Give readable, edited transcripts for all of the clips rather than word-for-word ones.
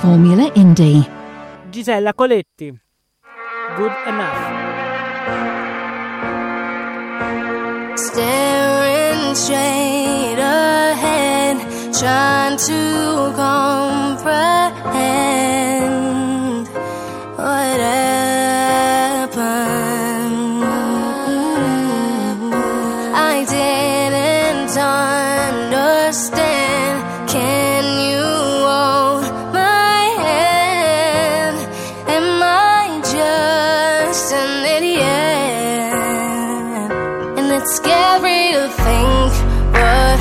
Formula Indie. Gisella Coletti, Good Enough. Staring straight ahead, trying to comprehend what happened. I didn't understand. Can you hold my hand? Am I just an idiot? And it's scary to think what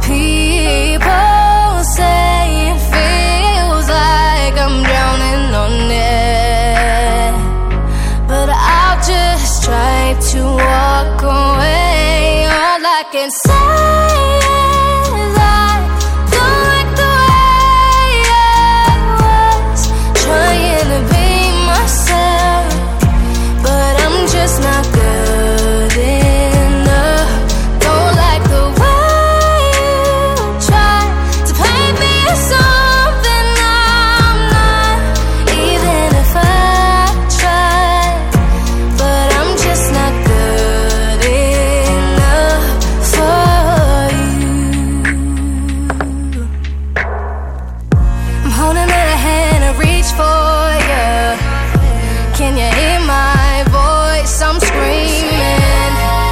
people say. It feels like I'm drowning on it, but I'll just try to walk away. All I can say is I don't like the way I was trying to be myself, but I'm just not good enough. Don't like the way you try to paint me as something I'm not, even if I try, but I'm just not good enough for you. I'm holding out a hand to reach for you. Can you hear my voice? I'm screaming.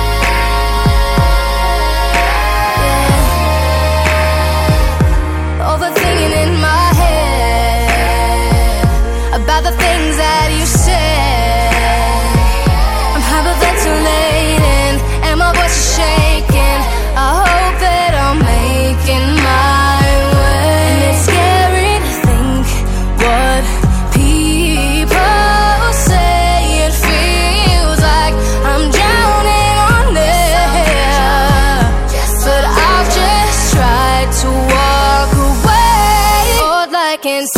Yeah. Overthinking in my head about the things that you said. I'm hyperventilating and my voice is shaking. I hope that I'm making my way. And it's scary to think what people say. It feels like I'm drowning on there, but I've just tried to walk away. All I can say,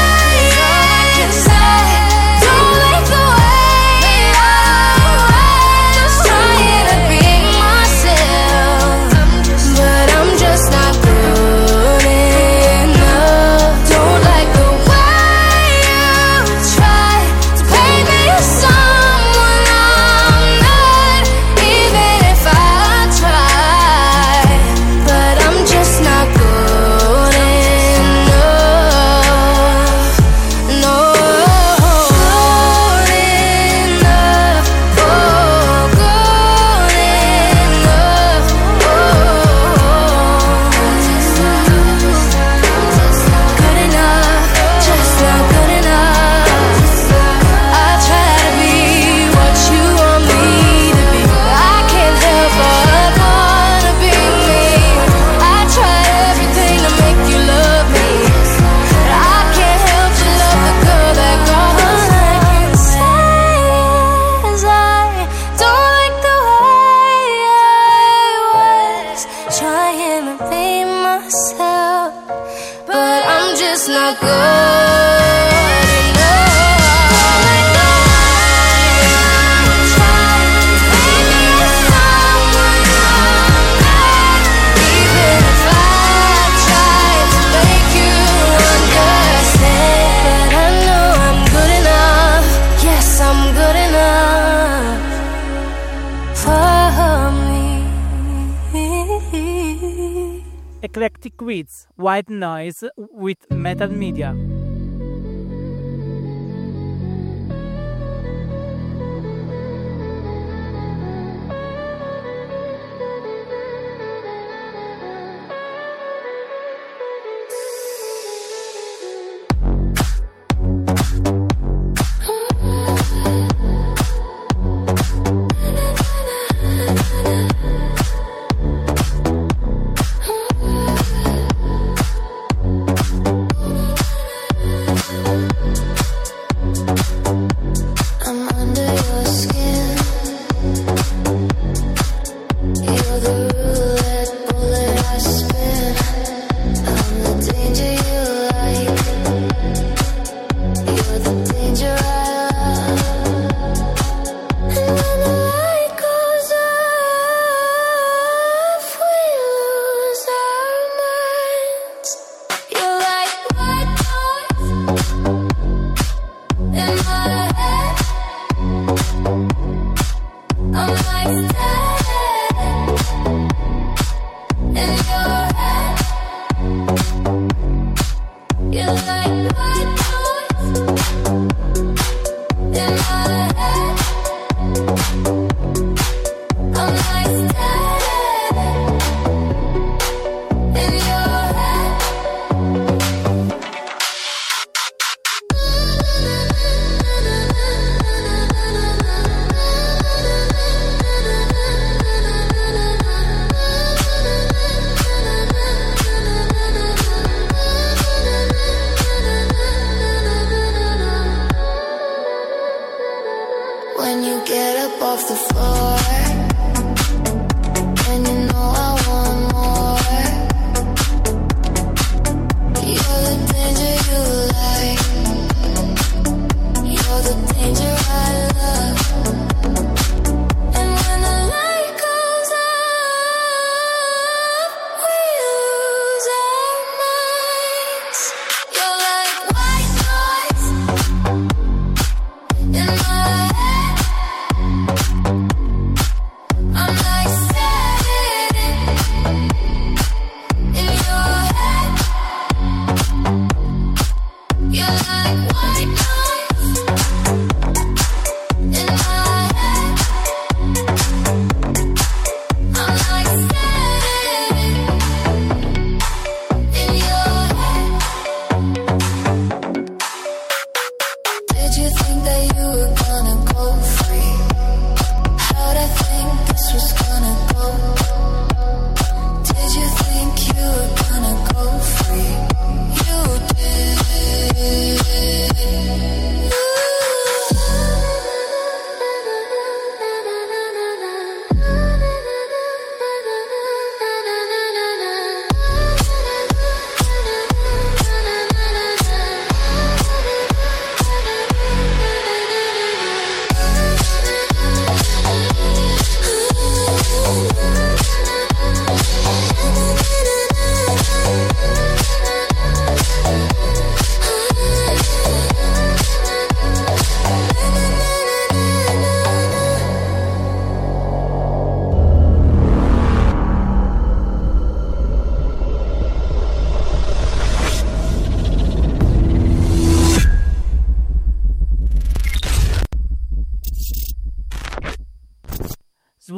don't like the way I was trying to be myself, but I'm just not good enough. Don't like the way you try to paint me as someone I'm not, even if I try, but I'm just not good enough. No, good enough. Oh, good enough. Oh, good enough, just not good enough. I try to be what you want me to be. I can't help but wanna be me. I tried everything to make you love me, but I can't help to love the girl that got us. All I can say is I don't like the way I was trying to be myself, but I'm just not good enough. Try to make me someone I'm not, even if I try to make you understand. But I know I'm good enough. Yes, I'm good enough for me. Eclectic Wits, White Noise with Metal Media.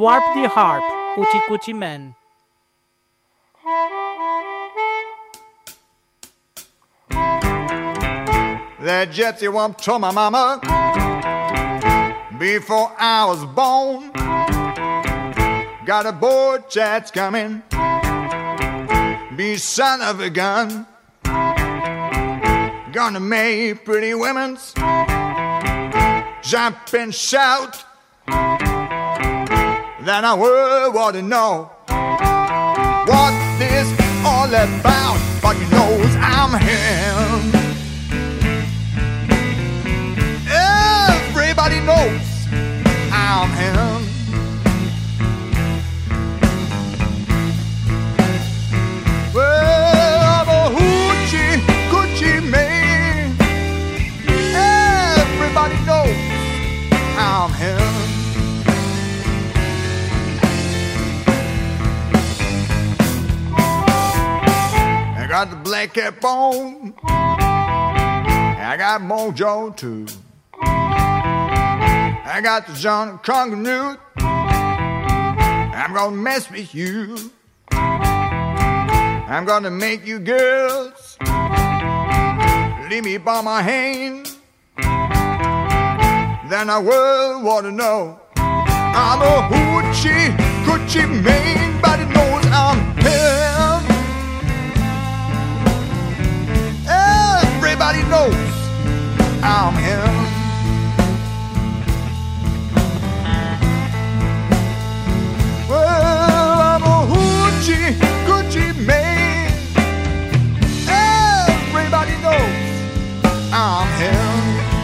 Warp the Harp, Hoochie Coochie Man. That gypsy woman told my mama before I was born, got a boy that's coming, be son of a gun, gonna make pretty women's jump and shout. Then I would want to know what this all about, but he knows I'm him. Everybody knows I'm him. Well, I'm a hoochie coochie man. Everybody knows I'm him. I got the black cap on. I got mojo too. I got the John Congo nude. I'm gonna mess with you. I'm gonna make you girls leave me by my hand. Then I will wanna know I'm a hoochie coochie man, but it knows I'm him. Everybody knows I'm him. Well, I'm a hoochie coochie man. Everybody knows I'm him.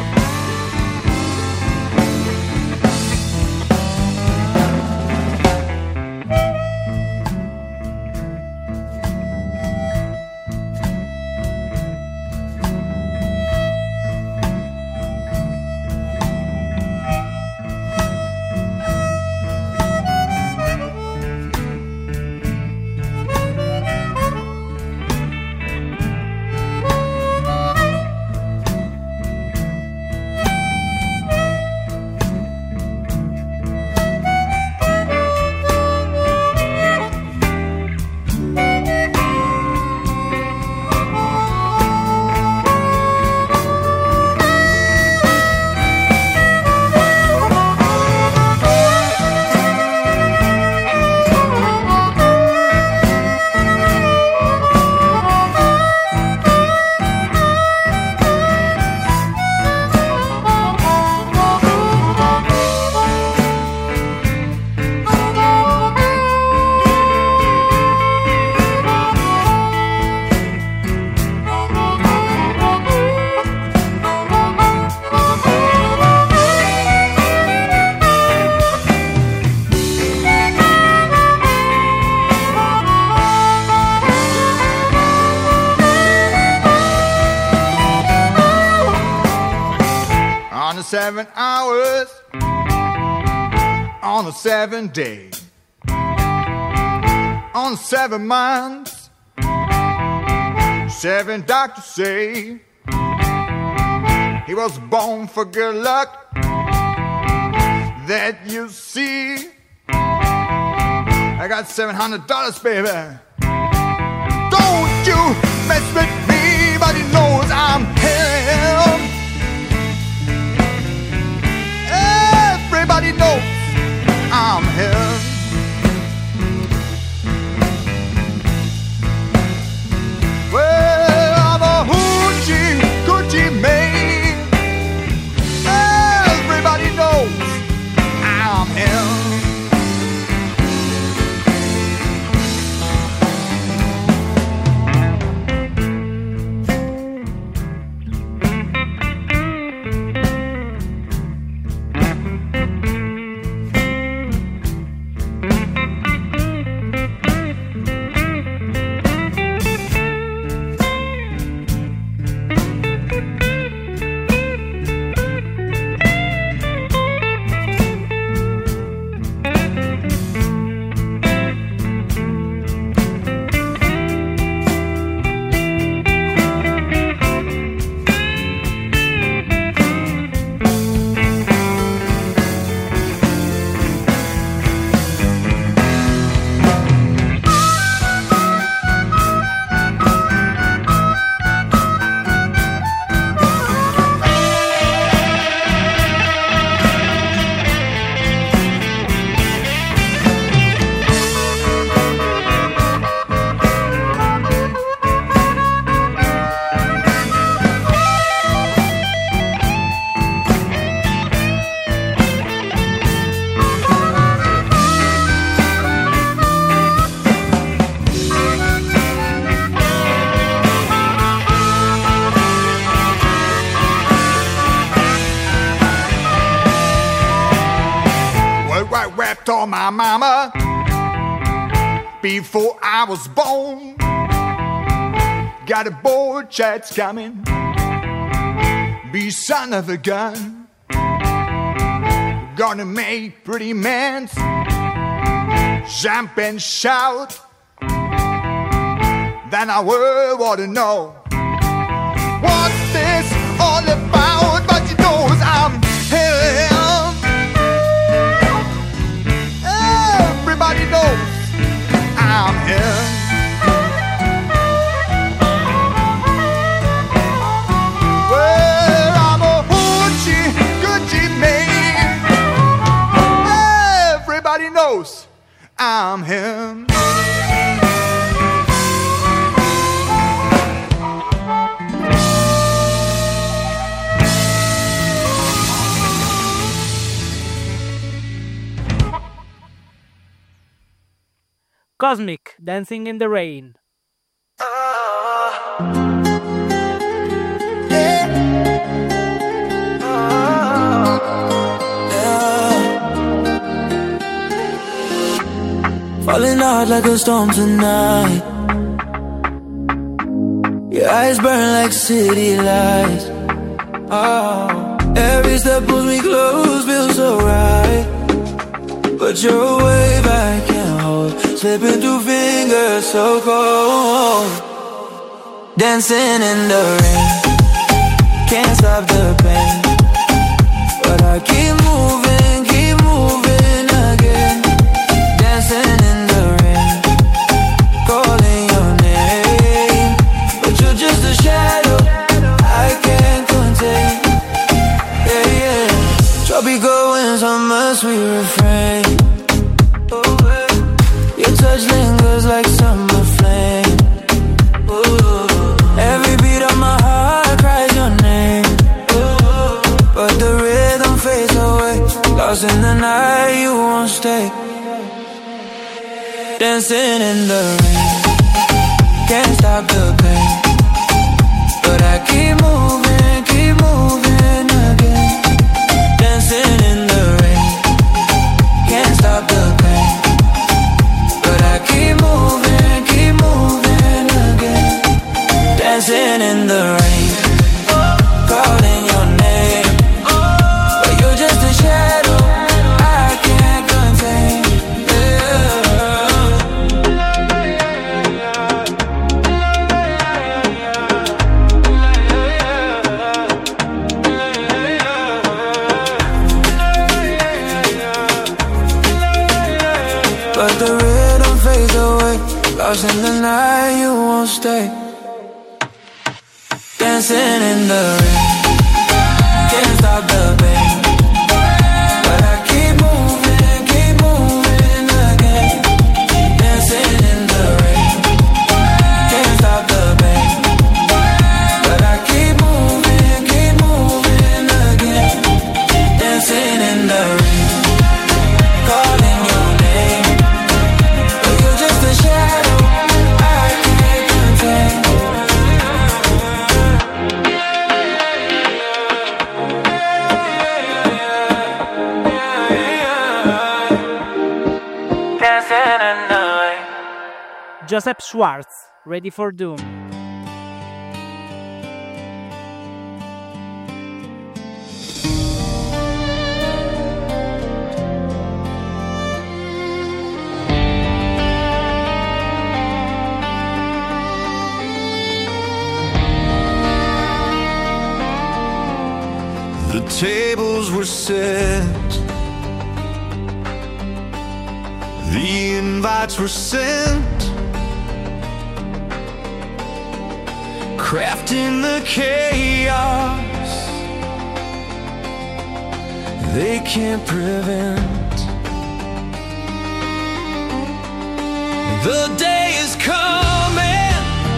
On the 7 hours, on the 7 days, on 7 months, 7 doctors say he was born for good luck. That you see, I got $700, baby. Don't you mess with me, but he knows I'm him. Everybody knows I'm him. Well, I'm a hoochie coochie man. Everybody knows I'm him. mama before I was born. Got a boy chat's coming, be son of a gun. Gonna make pretty men jump and shout. Then I will want to know what's this all about. But you know I'm him. Everybody knows I'm him. Well, I'm a hoochie coochie man. Everybody knows I'm him. Cosmic, Dancing in the Rain. Falling out like a storm tonight. Your eyes burn like city lights. Oh, every step pulls me close, feels so right. But you're a wave I can't hold, slipping through fingers so cold. Dancing in the rain, can't stop the pain, but I keep moving again. Dancing in the rain, calling your name, but you're just a shadow I can't contain. Yeah, yeah. Tropical winds on my sweet refrain. Your touch lingers like summer flame. Every beat of my heart cries your name. But the rhythm fades away. Lost in the night, you won't stay. Dancing in the rain, can't stop the pain, but I keep moving again. Dancing in the rain, can't stop the pain, but I keep moving again. Dancing in the rain, calling your name, but you're just a shadow I can't contain. But the rhythm fades away. Lost in the night, you won't stay. Dancing in the rain, can't stop the pain, but I keep moving again. Dancing in the rain, can't stop the pain, but I keep moving again. Dancing in the rain, calling your name, but you're just a shadow I can't contain. Dancing in the rain. Joseph Schwartz, Ready for Doom. The tables were set, the invites were sent, crafting the chaos they can't prevent. The day is coming,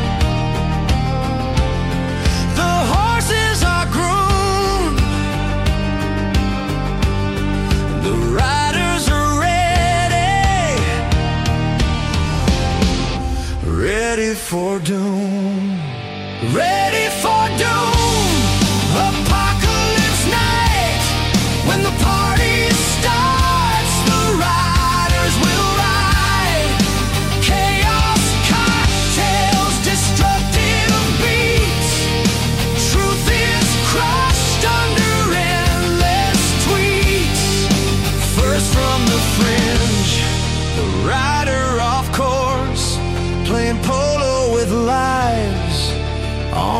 the horses are groomed, the riders are ready for doom. Ready for doom. Apocalypse night, when the party starts, the riders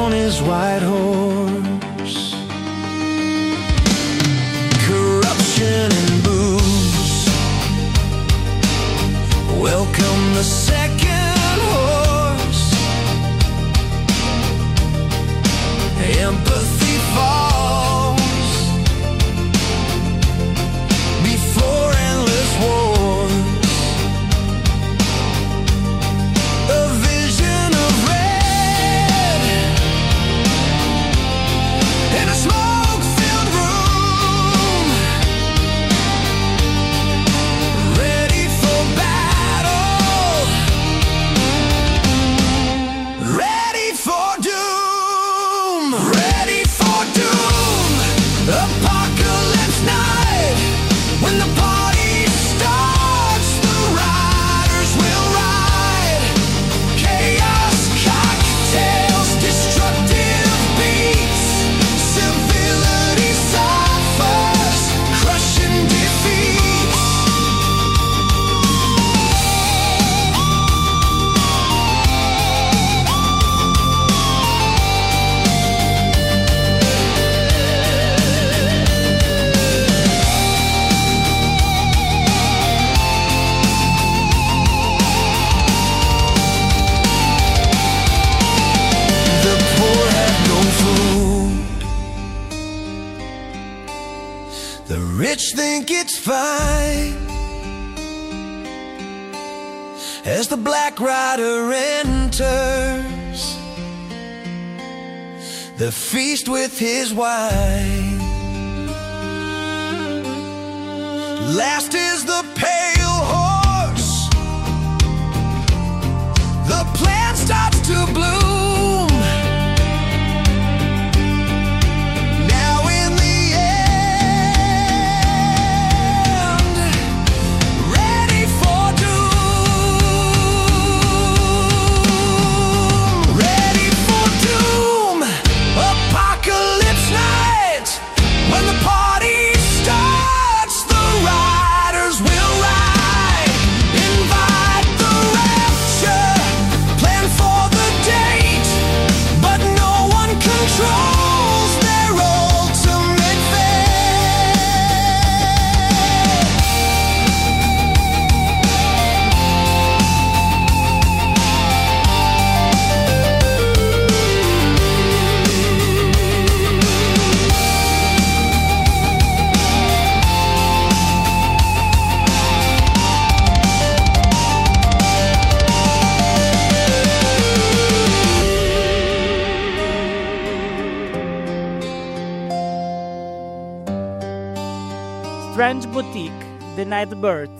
on his white horse. Corruption and booze. Welcome the second horse. Empathy falls before endless wars. A vision of red in a smoke-filled room, ready for battle, ready for doom, ready for doom. Apocalypse night, when the party starts, the riders will ride. Chaos, cocktails, destructive beats, civility suffers, crushing defeats. The poor have no food. The rich think it's fine. As the Black Rider enters the feast with his wine. Last is the pale horse. The plant starts to bloom. Now in the end, ready for doom, ready for doom. Apocalypse night, when the party starts, the riders will ride. Invite the rapture, plan for the date, but no one controls their ultimate fate. Strange Boutique, The Nightbirds.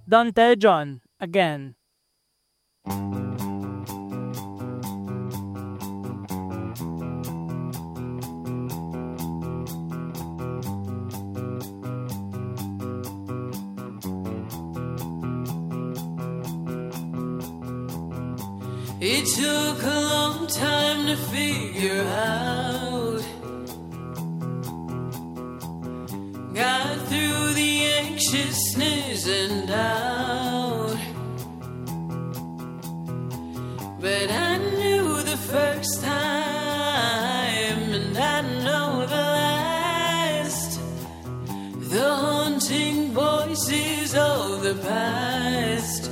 Don't Tell John, Again. It took a long time to figure out. Got through the anxiousness and doubt. But I knew the first time, and I know the last. The haunting voices of the past.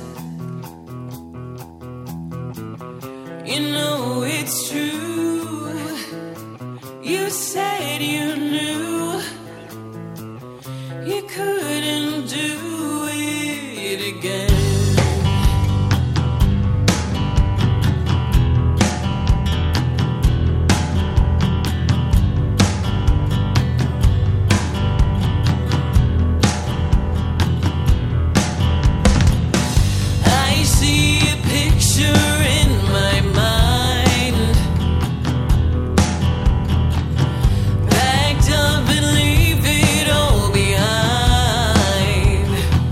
You know it's true. You said you knew you couldn't do it again. I see a picture in my mind, packed up and leave it all behind.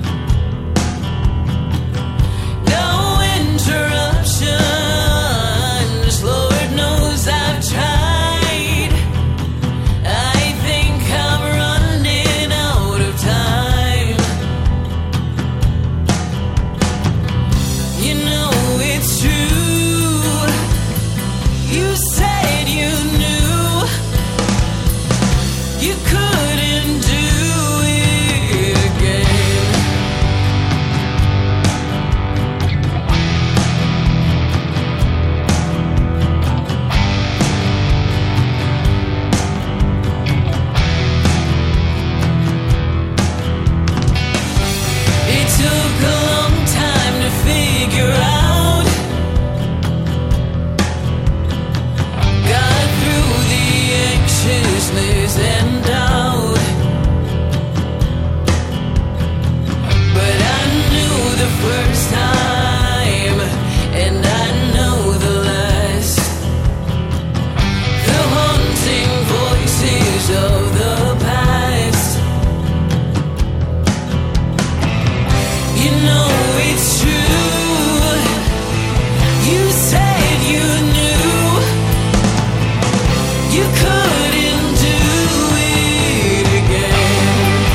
No interruptions, Lord knows I've tried. I think I'm running out of time. You know it's true. You said you knew you couldn't do it again. It took a long time to figure out. Got through the anxiousness and doubt. But I knew the first time, and I know the last. The haunting voices of the past. You know it's true. You said you knew you couldn't do it again.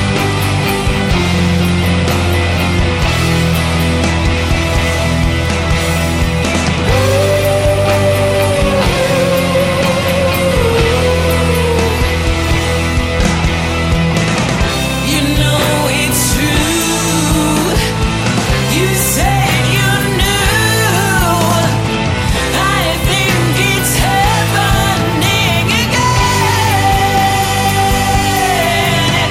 You know it's true. You said you knew. I think it's happening again.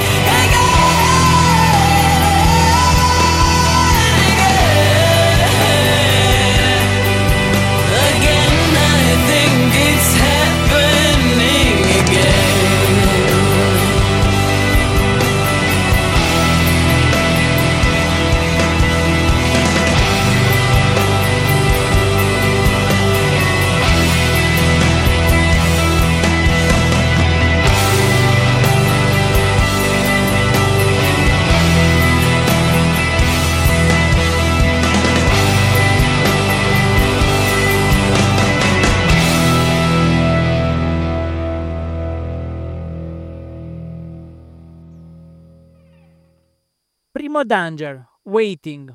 Again, I think it's happening again. Primo Danger, Waiting.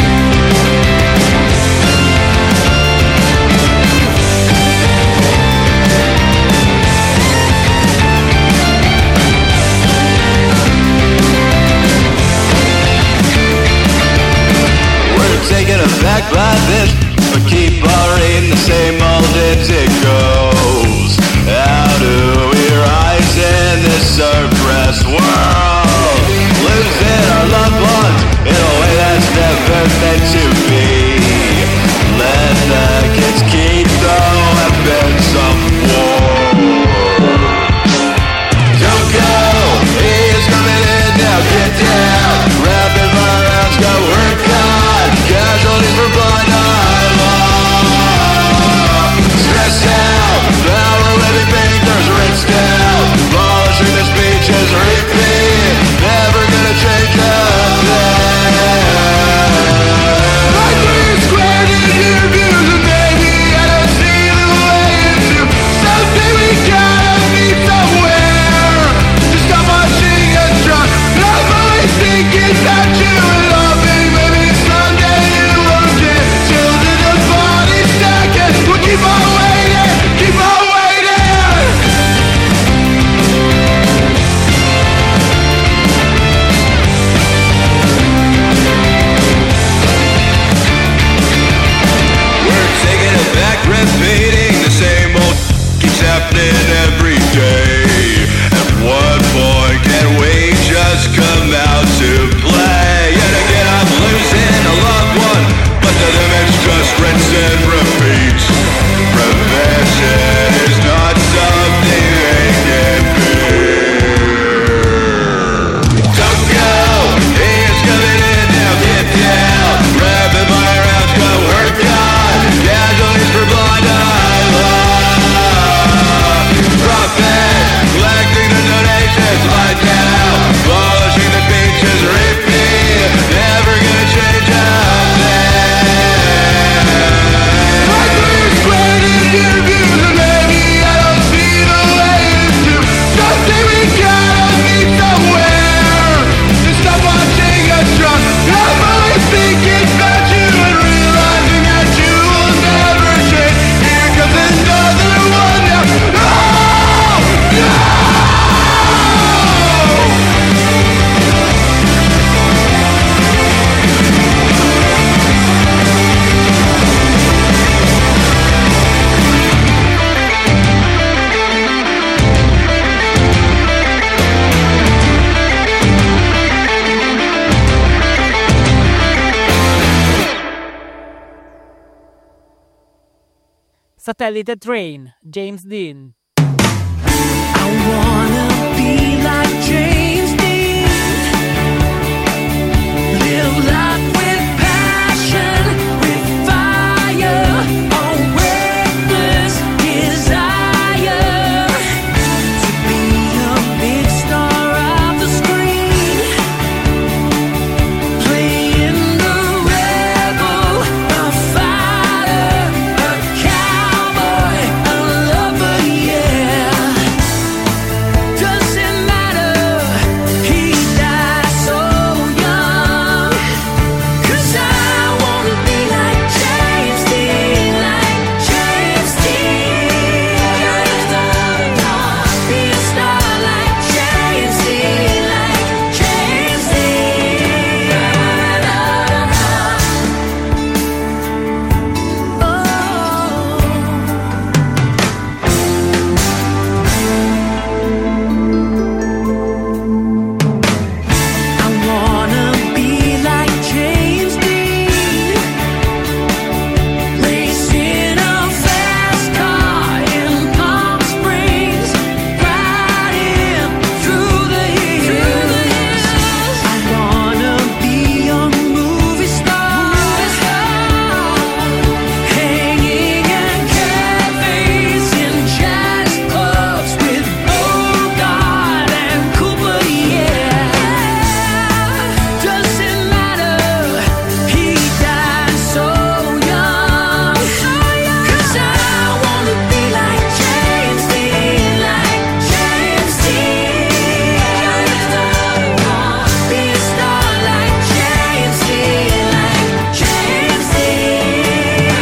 I Satellite Train, James Dean. I wanna be like James Dean, live life with passion, with fire, a reckless desire to be a big star of the screen, playing the rebel, a fighter, a cowboy, a lover, yeah. Doesn't matter, he died so young. 'Cause I wanna be like James Dean, like James Dean. Be a star like James Dean, like James Dean. I wanna be like James Dean, racing a fast car in Palm Springs, riding through the hills. I wanna be a movie star, hanging in cafes in jazz clubs with Bogart and Cooper, yeah. Doesn't matter, he died so young. 'Cause I wanna be like James Dean, like James Dean. Be a star like James Dean, like James Dean.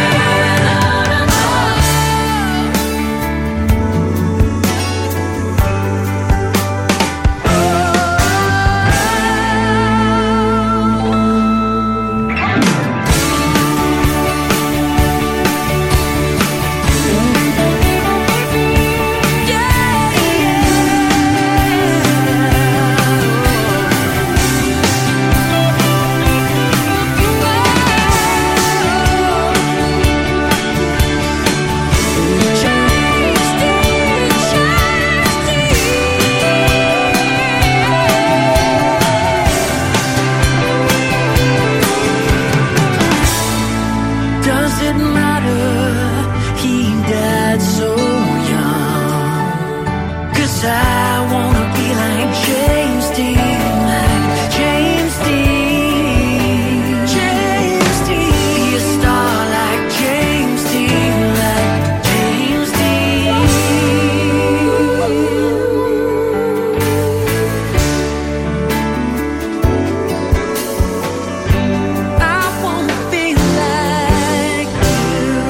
Does it matter? He died so young. 'Cause I wanna be like James Dean, like James Dean. James Dean. Be a star like James Dean, like James Dean. I wanna be like you.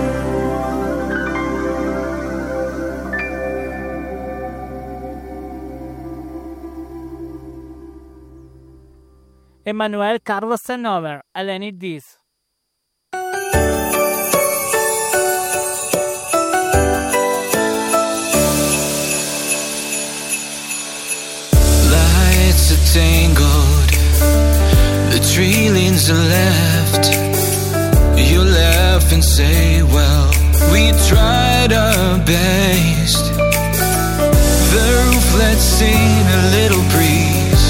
Emmanuel Carlos Hanover, I Need This. Lights are tangled, the tree leans to left. You laugh and say, well, we tried our best. The roof lets in a little breeze,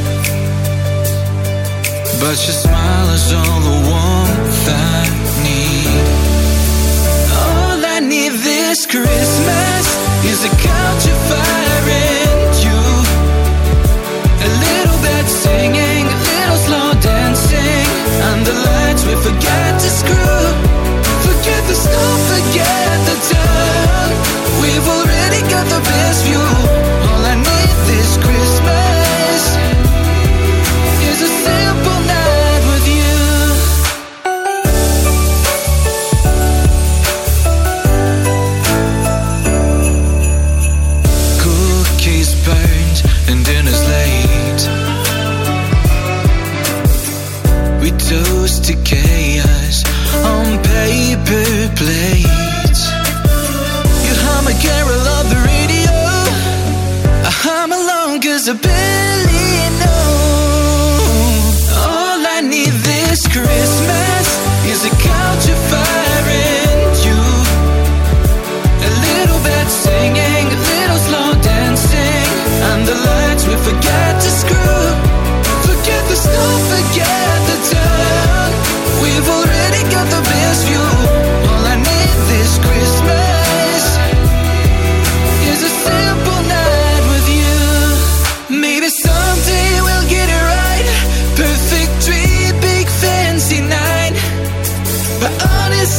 but your smile is all the warmth I need. All I need this Christmas is a couch of fire and you. A little bit singing, a little slow dancing, and the lights we forgot to screw. Forget the snow, forget the town. We've already got the best view. All I need this Christmas is a simple night with you. Cookies burned and dinner's late. We toast to chaos on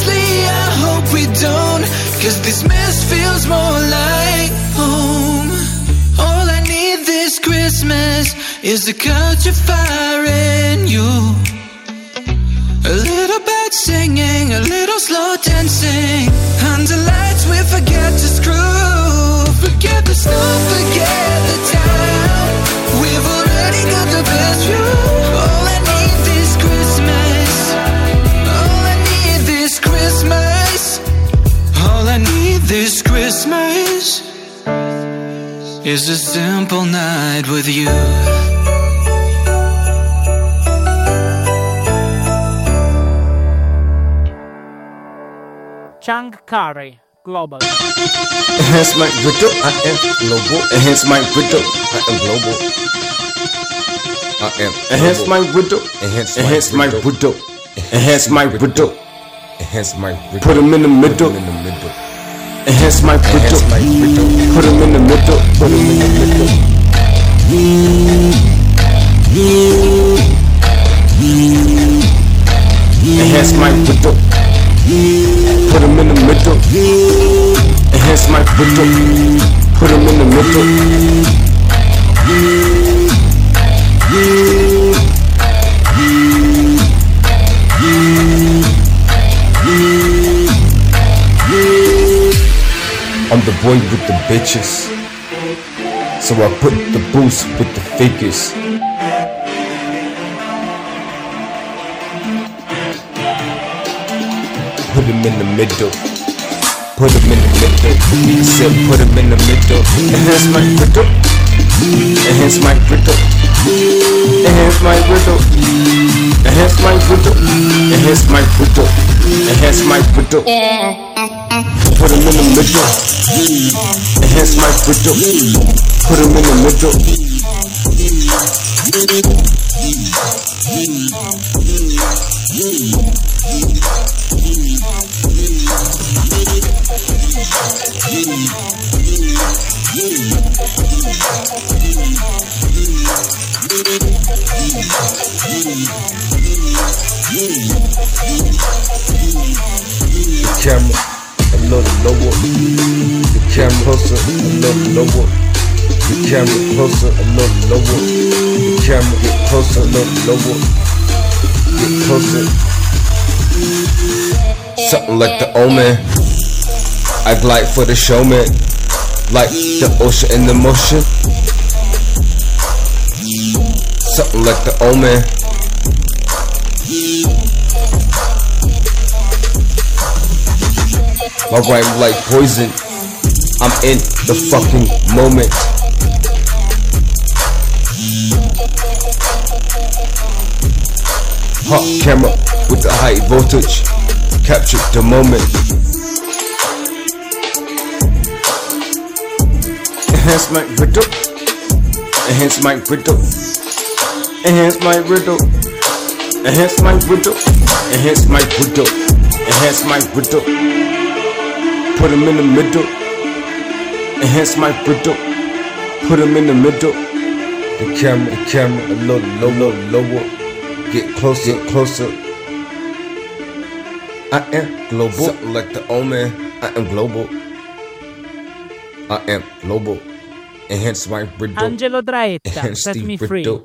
honestly, I hope we don't, 'cause this mess feels more like home. All I need this Christmas is to catch a fire in you. A little bit singing, a little slow dancing. Under lights we forget to screw. Forget the stuff, forget the town. We've already got the best view. All I need this Christmas, all I need this Christmas, all I need this Christmas is a simple night with you. Chung Curry, Global. Enhance my riddle, I am global. Enhance my riddle, I am global. I am enhance my riddle, enhance my riddle, enhance my riddle, enhance my riddle. Put him in the middle, enhance my riddle, put him in the middle, put him in the middle. Enhance my riddle. Put him in the middle. Enhance my riddle. Put him in the middle. I'm the boy with the bitches, so I put the boost with the figures. Put him in the middle. Put him in the middle. He said put him in the middle. Enhance my riddle. Enhance my riddle. Enhance my riddle. Enhance my riddle. Enhance my riddle. Enhance my riddle. Put him in the middle. Enhance my riddle. Put him in the middle. The camera a little lower. The camera closer a little lower. The camera closer a little lower. The camera get closer a little lower. Get closer. Something like the omen. I glide for the showman, like the ocean in the motion. Something like the omen. My rhyme like poison. I'm in the fucking moment. Hot camera with the high voltage. Capture the moment. Enhance my riddle. Enhance my riddle. Enhance my riddle. Enhance my riddle. Enhance my riddle. Enhance my riddle. Put him in the middle. Enhance my riddle. Put him in the middle. The camera a little lower. Get closer, closer. I am global. Something like the omen. I am global. I am global. Enhance my riddle. Angelo Draetta, Enhance Set the Me Free. riddle.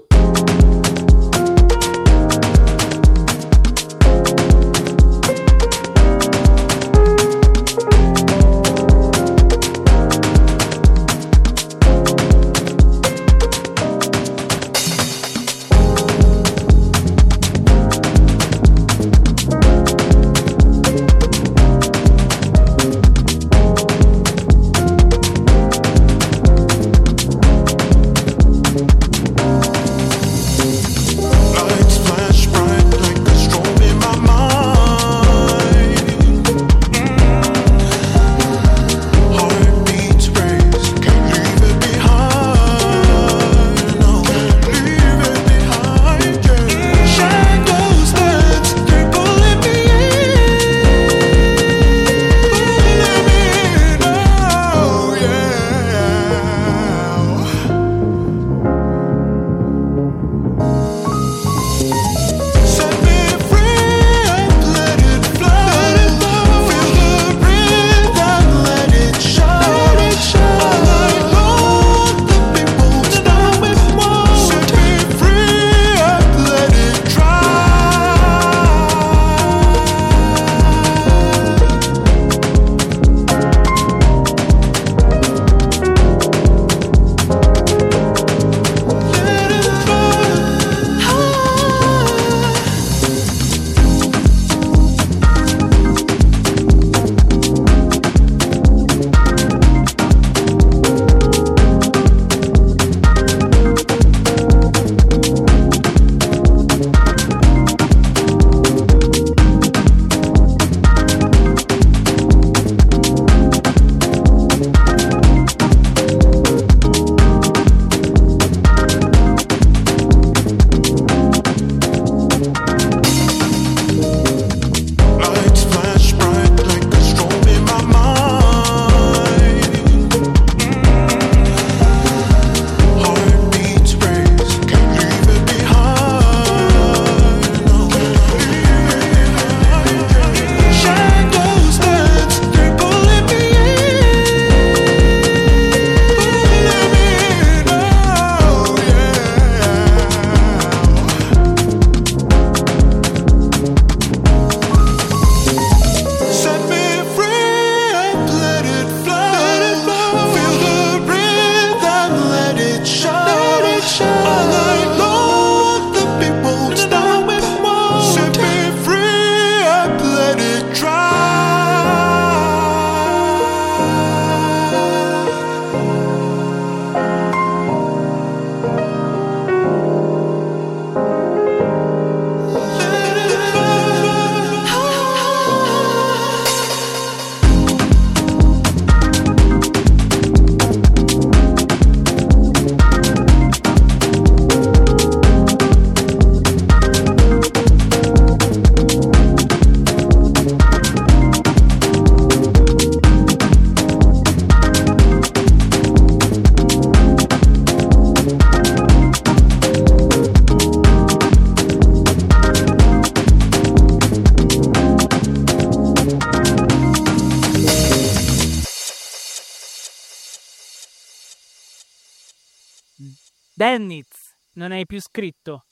Dennis, non hai più scritto.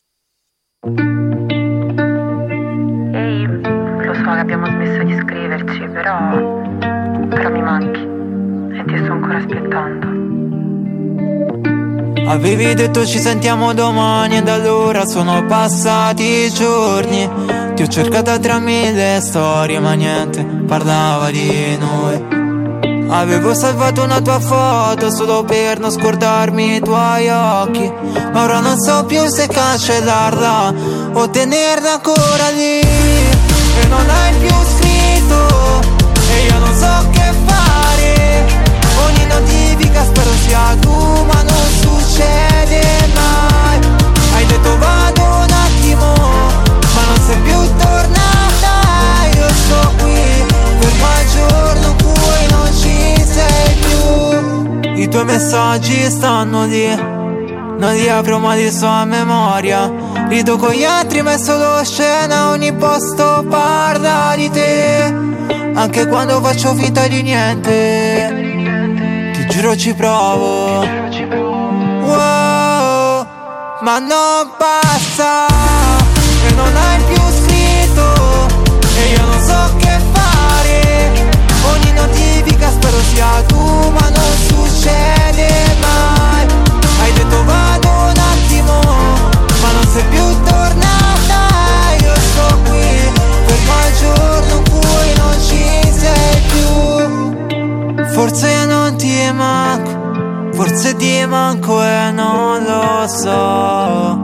Ehi, lo so che abbiamo smesso di scriverci, però mi manchi e ti sto ancora aspettando. Avevi detto ci sentiamo domani ed allora sono passati giorni. Ti ho cercata tra mille storie ma niente parlava di noi. Avevo salvato una tua foto solo per non scordarmi i tuoi occhi, ma ora non so più se cancellarla o tenerla ancora lì. E non hai più scritto e io non so che fare. Ogni notifica spero sia tu ma non succede mai. Hai detto vado un attimo ma non sei più tornata. Io sto qui per quel giorno in cui non ci sei più. I tuoi messaggi stanno lì, non li apro ma li so a memoria. Rido con gli altri ma è solo scena, ogni posto parla di te. Anche quando faccio finta di niente, ti giuro ci provo. Wow, ma non basta. E non hai più scritto e io non so che fare. Ogni notifica spero sia tu ma non succede mai. Hai detto vado un attimo ma non sei più tornata. Io sto qui per quel giorno in cui non ci sei più. Forse non ti manco, forse ti manco e non lo so.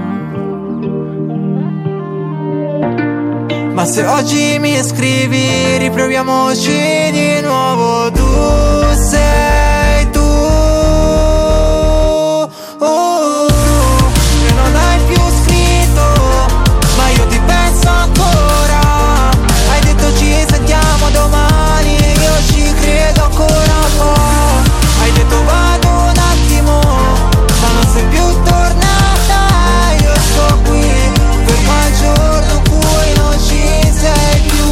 Ma se oggi mi scrivi riproviamoci di nuovo. Tu sei tu. E non hai più scritto ma io ti penso ancora. Hai detto ci sentiamo domani e io ci credo ancora un po'. Hai detto vado un attimo ma non sei più tornata. Io sto qui per quel giorno in cui non ci sei più.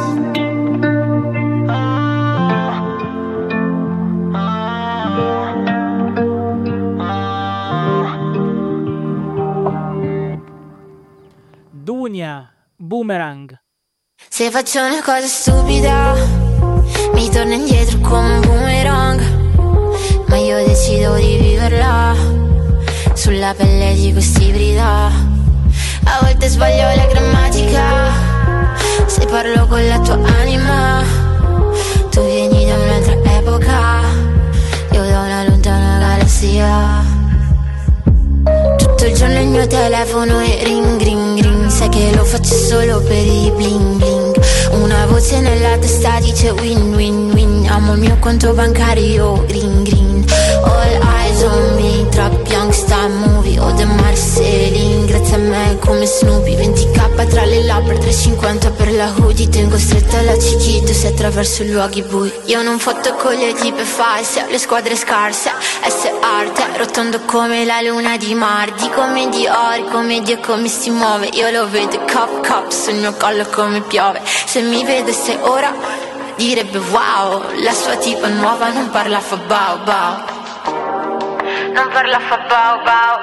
Dunia, Boomerang. Se faccio una cosa stupida mi torna indietro come un boomerang, ma io decido di viverla sulla pelle di quest'ibrida. A volte sbaglio la grammatica, se parlo con la tua anima. Tu vieni da un'altra epoca, io da una lontana galassia. Tutto il giorno il mio telefono è ring ring ring. Sai che lo faccio solo per i bling bling. Una voce nella testa dice win win win. Amo il mio conto bancario green green. All eyes on me, trap youngsta movie o The Marcelin. Grazie a me come Snoopy, 20k tra le labbra, 3,50 per la hoodie. Tengo stretta la cichito se attraverso luoghi bui. Io non fotto con le tipe false, le squadre scarse, S-arte, rotondo come la luna di Mardi. Come Dior, come Dio come si muove. Io lo vedo cop cop sul mio collo come piove. Se mi vedesse ora direbbe wow, la sua tipa nuova non parla fa bao bao. Non parla fa bao bao.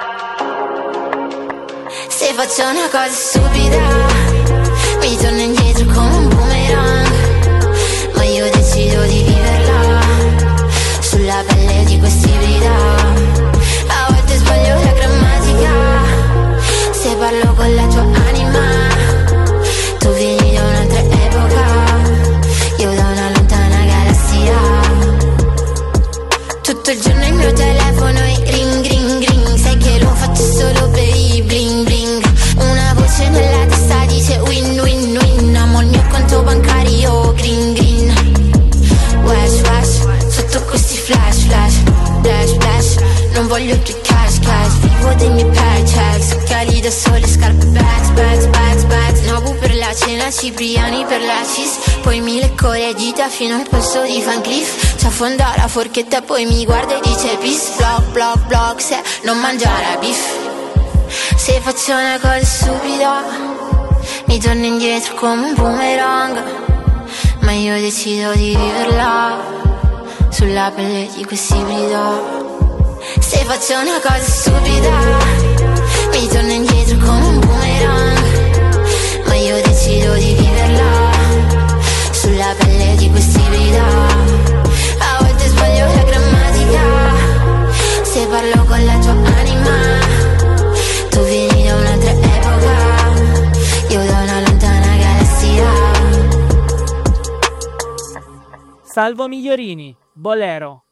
Se faccio una cosa stupida mi torna indietro come un boomerang, ma io decido di viverla sulla pelle di quest'ibrida. A volte sbaglio la grammatica, se parlo con la tua anima. Tu vieni da un'altra epoca, io da una lontana galassia. Tutto il giorno il mio telefono è ring ring ring. Sai che lo faccio solo per i bling bling. Una voce nella testa dice win win win. Amo il mio conto bancario green green. Wash wash, sotto questi flash flash flash flash. Non voglio più cash cash, vivo dei miei paychecks. Occhiali da sole, scarpe bags bags bags bags. Nobu per la cena, cipriani per la cheese. Poi mi lecco le dita fino al polso di Van Cleef. Ci affonda la forchetta poi mi guarda e dice peace. Block block block se non mangiare beef. Se faccio una cosa stupida mi torno indietro come un boomerang, ma io decido di viverla sulla pelle di quest'ibrido. Se faccio una cosa stupida mi torno indietro come un boomerang, ma io decido di viverla sulla pelle di quest'ibrida. A volte sbaglio la grammatica, se parlo con la tua anima, tu vieni da un'altra epoca, io da una lontana galassia. Salvo Migliorini, Bolero.